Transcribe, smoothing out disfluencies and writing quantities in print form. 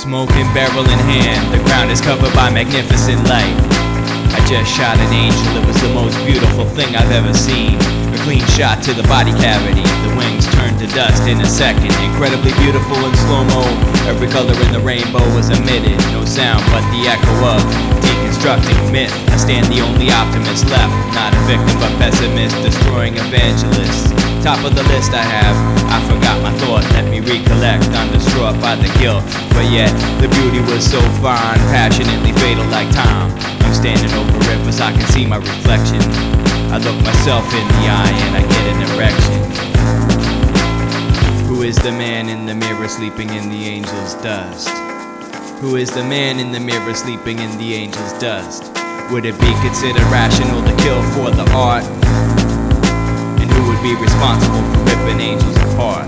Smoking barrel in hand, the ground is covered by magnificent light. I just shot an angel, it was the most beautiful thing I've ever seen. A clean shot to the body cavity, the wings turned to dust in a second. Incredibly beautiful in slow-mo, every color in the rainbow was emitted. No sound but the echo of deconstructing myth. I stand the only optimist left, not a victim but pessimist, destroying evangelists. Top of the list I have, I forgot my thought, let me recollect. I'm distraught by the guilt, but yet the beauty was so fine, passionately fatal like time. I'm standing over rivers, I can see my reflection. I look myself in the eye and I get an erection. Who is the man in the mirror sleeping in the angel's dust? Who is the man in the mirror sleeping in the angel's dust? Would it be considered rational to kill for the art? And who would be responsible for ripping angels apart?